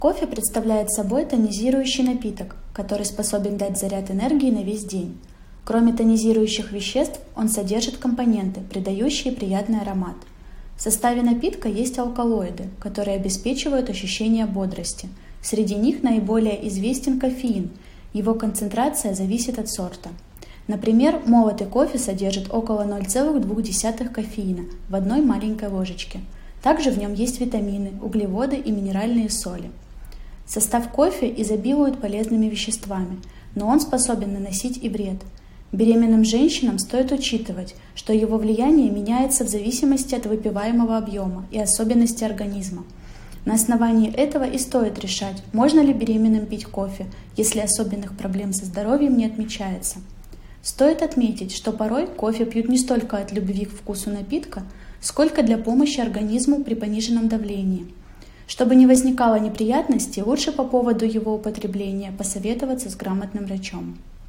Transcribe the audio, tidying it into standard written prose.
Кофе представляет собой тонизирующий напиток, который способен дать заряд энергии на весь день. Кроме тонизирующих веществ, он содержит компоненты, придающие приятный аромат. В составе напитка есть алкалоиды, которые обеспечивают ощущение бодрости. Среди них наиболее известен кофеин. Его концентрация зависит от сорта. Например, молотый кофе содержит около 0,2 кофеина в одной маленькой ложечке. Также в нем есть витамины, углеводы и минеральные соли. Состав кофе изобилует полезными веществами, но он способен наносить и вред. Беременным женщинам стоит учитывать, что его влияние меняется в зависимости от выпиваемого объема и особенностей организма. На основании этого и стоит решать, можно ли беременным пить кофе, если особенных проблем со здоровьем не отмечается. Стоит отметить, что порой кофе пьют не столько от любви к вкусу напитка, сколько для помощи организму при пониженном давлении. Чтобы не возникало неприятностей, лучше по поводу его употребления посоветоваться с грамотным врачом.